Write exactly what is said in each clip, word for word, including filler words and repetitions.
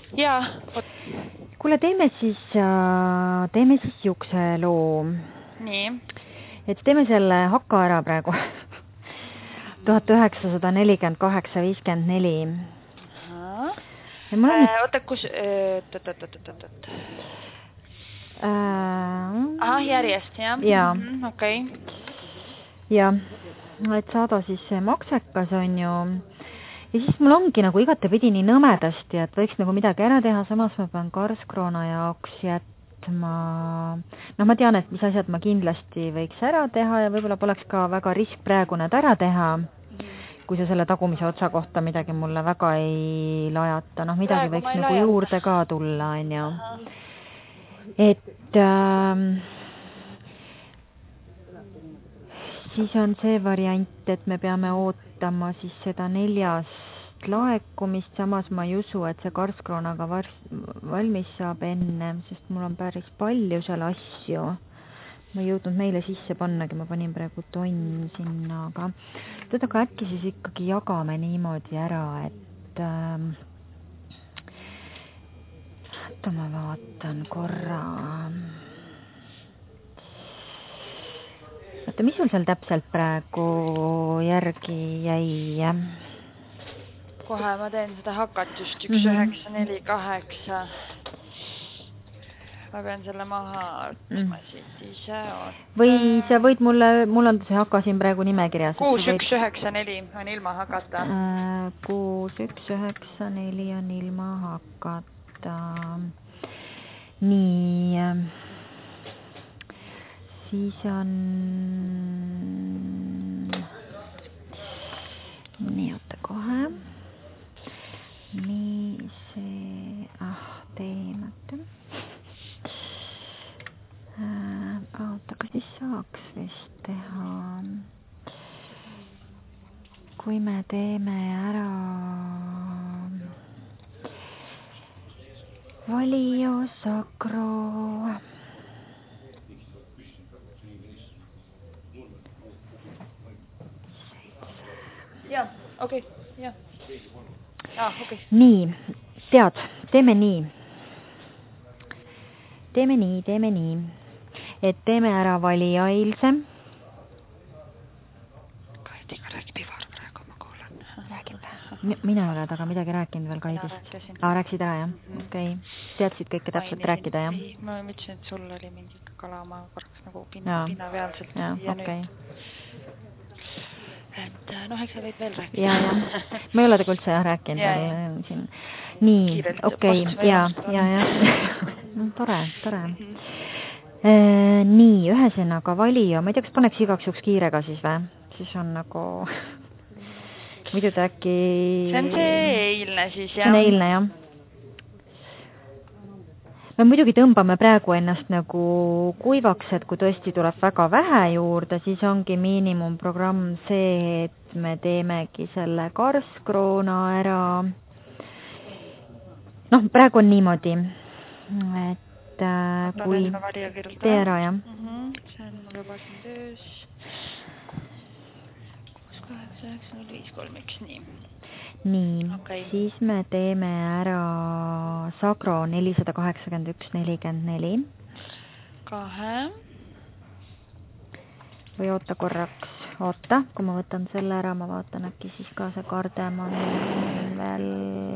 Jaa. Kuule, teeme siis, teeme siis siukse loo. Nii. Et teeme selle hakka ära praegu. tuhat üheksasada nelikümmend kaheksa viiskümmend neli. Mul on... Äh, oota, kus... Tõt-tõt-tõt-tõt-tõt. Äh... Aha, järjest, jah? Jaa. Mm-hmm, okei. Okay. Ja, et saada siis see maksekas on ju. Ja siis mul ongi nagu igatepidi nii nõmedasti, et võiks nagu midagi ära teha, samas ma pean Karskroona jaoks jätma... No ma tean, et mis asjad ma kindlasti võiks ära teha ja võib-olla poleks ka väga risk praegu need ära teha, kui sa selle tagumise otsa kohta midagi mulle väga ei lajata. Noh, midagi praegu võiks nagu lajata. Juurde ka tulla, on ju. Et äh, siis on see variant, et me peame ootama siis seda neljast laekumist, samas ma ei usu, et see Karskroonaga valmis saab enne, sest mul on päris palju seal asju. Ma ei jõudnud meile sisse pannagi, ma panin praegu tonn sinna, aga teda ka äkki siis ikkagi jagame niimoodi ära, et äh, oota, ma vaatan korra. Oota, mis sul seal täpselt praegu järgi jäi? Kohe ma teen seda hakatust üks üheksa neli kaheksa. Ma pean selle maha otsma mm. siit ise oota. Või sa võid mulle, mul on see haka siin praegu nimekirjas. kuus üks üheksa neli on ilma hakata. kuus üks üheksa neli on ilma hakata. Nii. Siis on... Nii, oota kohe. Nii see... Ah, teemata. Oota, kas siis saaks vist teha, kui me teeme ära Valio Sacro. Jah, okei, okay, jah. Ah, okay. Nii, tead, teeme nii. Teeme nii, teeme nii. Et teeme ära Valija eilse. Kaidiga räägi pivar praegu, ma kuulen. Räägime. Mina ei ole taga midagi rääkinud veel Kaidist. Aa, rääkisid ära, jah? Mm. Okei. Okay. Teadsid kõike täpselt Mainisin, rääkida, jah? Ei, ma mõtlesin, et sul oli mingi kalama korraks nagu pinna, pinna pealselt. Ja, ja okei. Okay. Et noh, eks sa võid veel rääkida. Ja, ja. Ma ei ole tegu üldse jah rääkinud ja, veel ja. Siin. Nii, okei. Okay. Ja, ja, ja. No, tore, tore. Äh, nii, ühesõnaga Valija, ma ei tea, kas paneks igaks juhuks kiirega siis või? Siis on nagu... Muidu ta äkki... See on see eilne siis, jah? See on eilne, jah. Me muidugi tõmbame praegu ennast nagu kuivaks, et kui tõesti tuleb väga vähe juurde, siis ongi miinimumprogramm see, et me teemegi selle Karskroona ära. Noh, praegu on niimoodi, et äh, kui tee ära, jah. Mm-hmm. See on mul juba siin töös. kuus kaheksa üheksa null viis kolm üks, nii. Nii, okay. Siis me teeme ära Sacro nelisada kaheksakümmend üks nelikümmend neli. Kahe. Või oota korraks, oota, kui ma võtan selle ära, ma vaatan äkki siis ka see kardemon veel...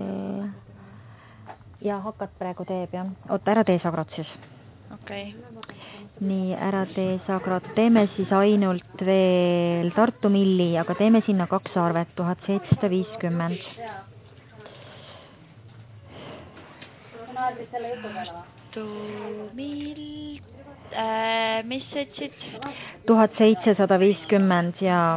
Ja hakkad praegu teeb, jah. Oota, ära tee Sacrot siis. Okei. Okay. Nii, ära tee Sacrot. Teeme siis ainult veel Tartu milli, aga teeme sinna kaks arvet, tuhat seitsesada viiskümmend. Tartu mill, äh, mis ütsid? tuhat seitsesada viiskümmend, jaa.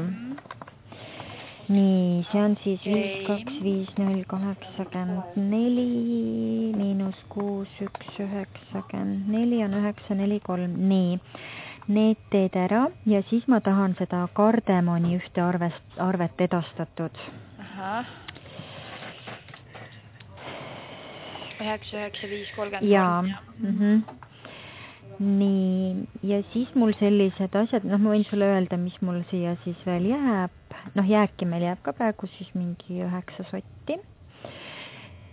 Nii, see on siis viis kaks viis null kaheksakümmend neli miinus kuus üks üheksakümmend neli on üheksa neli kolm. Nii, need teed ära ja siis ma tahan seda kardemoni ühte arvest, arvet edastatud. Ahah. üheksa üheksa viis kolmkümmend kolm. Jaa, mhm. Nii, ja siis mul sellised asjad, noh ma võin sulle öelda, mis mul siia siis veel jääb. Noh, jääki meil jääb ka praegu siis mingi üheksa sotti.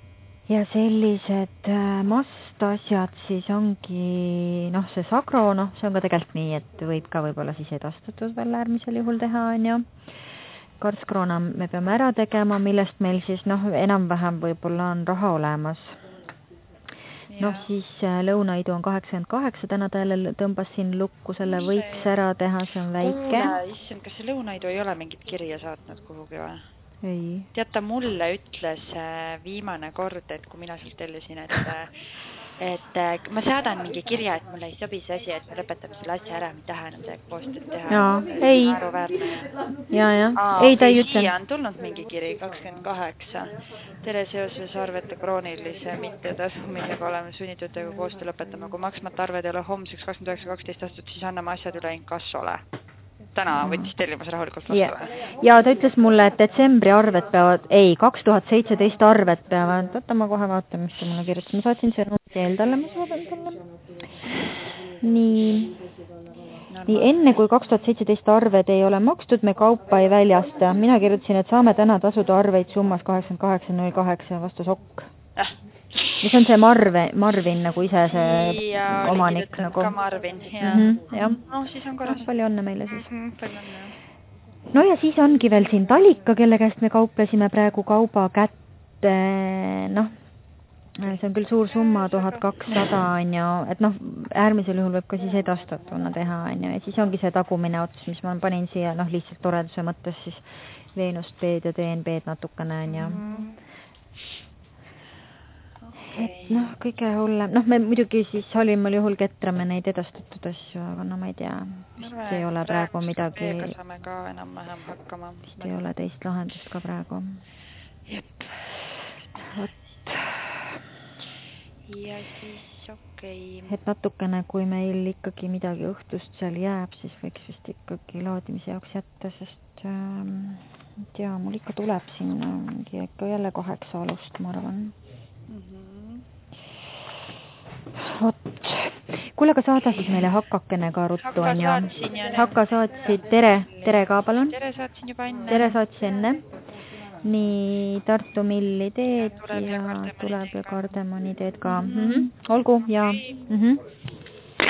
ja sellised mastasjad siis ongi, noh, see sagro, noh, see on ka tegelikult nii, et võib ka võib-olla siis edastatud veel äärmisel juhul teha, on ju. Karskroona me peame ära tegema, millest meil siis, noh, enam-vähem võib-olla on raha olemas. Noh, siis lõunaidu on kaheksakümmend kaheksa, täna ta jälle tõmbas siin lukku, selle võiks ära teha, see on väike. Kuule, issand, kas see lõunaidu ei ole mingit kirja saatnud kuhugi või? Ei. Teata, mulle ütles viimane kord, et kui mina sealt tellisin, et, et ma saadan mingi kirja, et mulle ei sobi see asi, et me lõpetame selle asja ära, me tahan midagi koostööd teha. Jaa, ei. Ja, ja. Aa, ei, ta ei ütle. Siia on tulnud mingi kiri, kakskümmend kaheksa. Tere seoses arvete kroonilise mittetasumisega oleme sunnitud teiega koostöö lõpetama. Kui maksmata arved ei ole homseks kakskümmend üheksa kaksteist aastat, siis anname asjad üle inkassole. Täna võttis tellimas rahulikult vastu. Ja. ja ta ütles mulle, et detsembri arved peavad, ei, kaks tuhat seitseteist arved peavad, võtta ma kohe vaatan, mis see mulle kirjutas. Ma saatsin see teel talle, ma saadan talle. Nii, nii enne kui kaks tuhat seitseteist arved ei ole makstud, me kaupa ei väljasta. Mina kirjutasin, et saame täna tasuda arveid summas kaheksakümmend kaheksa null kaheksa vastu sokk. Ah. Mis on see Marve, Marvin nagu ise see ja, omanik nagu. Ka Marvin, ja. Mm -hmm, ja. No, siis on korras. No, palju õnne meile siis. Mm -hmm, palju õnne. No ja siis ongi veel siin Talika, kelle käest me kauplesime praegu kauba kätte, noh, see on küll suur summa, tuhat kakssada on ju, et noh, äärmisel juhul võib ka siis edastatuna teha on ju, ja siis ongi see tagumine ots, mis ma panin siia, noh, lihtsalt toreduse mõttes siis Veenust B-d ja D N B-d natukene on ju. Mm -hmm. Et noh, kõige hullem, noh, me muidugi siis halimal juhul ketrame neid edastatud asju, aga no ma ei tea, vist no, ei ole praegu midagi, vist saame ka enam-vähem hakkama. Vist ei ole teist lahendust ka praegu. Jep. Vot. Ja siis okei. Okay. Et natukene, kui meil ikkagi midagi õhtust seal jääb, siis võiks vist ikkagi laadimise jaoks jätta, sest ähm, tea, mul ikka tuleb sinna mingi ikka jälle kaheksa alust, ma arvan. Mm-hmm. Vot. Kuule, aga saada siis meile hakkakene ka ruttu, on ju. Hakka saatsid, tere, tere ka palun. Tere saatsin juba enne. Tere saatsin enne. Nii, Tartu Milli teed ja tuleb ja kardemoni teed ka. Mm -hmm. Olgu, ja. Mm -hmm.